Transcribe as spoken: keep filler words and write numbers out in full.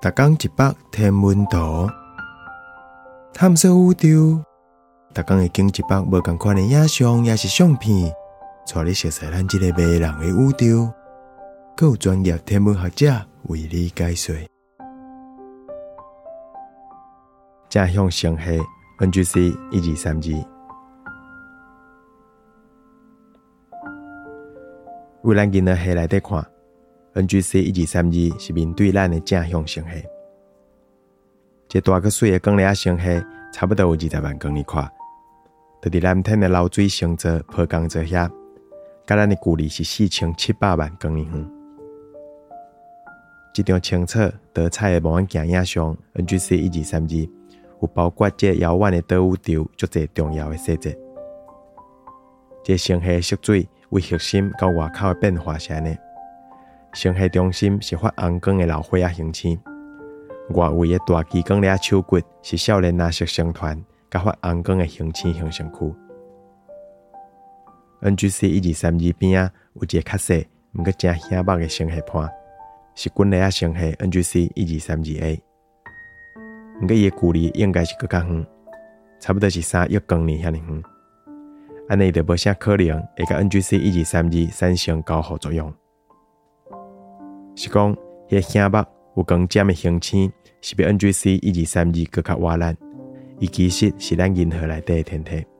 逐天一百天文图，探索宇宙。逐天会经一百无同款的影像，也是相片，带你熟悉咱这个迷人的宇宙。还有专业天文学者为你解说。正向星系 N G C 一二三二，为咱今仔系内底看 ，N G C 一二三二是面对咱的正向星系。这大个水的光粒星系，差不多有二十万光年宽，就伫蓝天的流水星座、波光座遐，甲咱的距离是四千七百万光年远。这张清楚多彩的望远镜影像 N G C 一二三二，有包括这遥远的岛宇宙足侪重要的细节。这星系的色水为核心到外口的变化是安尼：星系中心是发红光的老火仔恒星，外围的大基光粒手骨是少年蓝色星团，甲发红光的恒星形成区。N G C 一二三二边仔有一个较细，毋过真显目的星系盘，是滚粒仔星系 N G C 一二三二 A。毋过伊的距离应该是更较远，差不多是三亿光年遐尼远。安尼就无啥可能会甲 N G C 一二三二产生交互作用。是讲，迄个显目有光尖的恒星是比 N G C 一二三二更较活力，伊其实是咱银河内底的天体。